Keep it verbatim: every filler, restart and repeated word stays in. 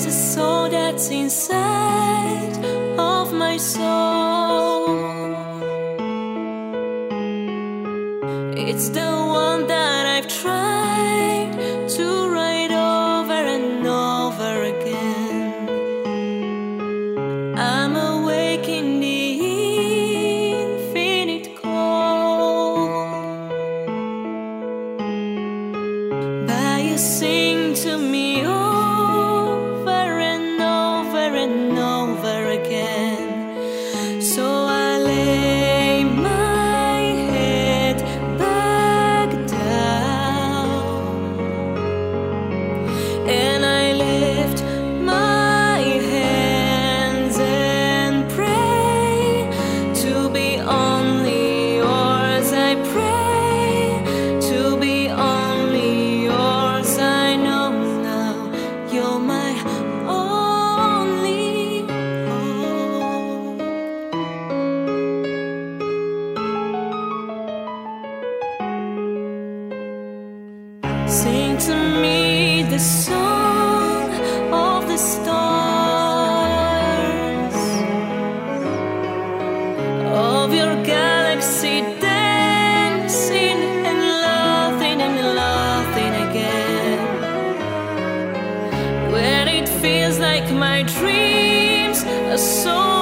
is a soul that's inside of my soul. It's the one that I've tried to write over and over again. I'm awake in the infinite cold, but you sing to me over and over and over again. So I lay my head back down and I lift my hands and pray to be only yours. I pray to be only yours. I know now you're my only hope. Sing to me the song of the stars, of your galaxy dancing and laughing and laughing again, when it feels like my dreams are so